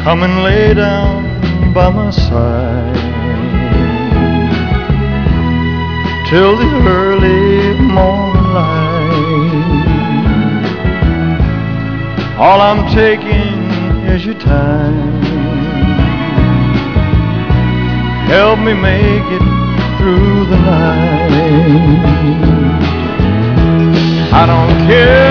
Come and lay down by my side till the early morning light. All I'm taking is your time. Help me make it through the night. I don't care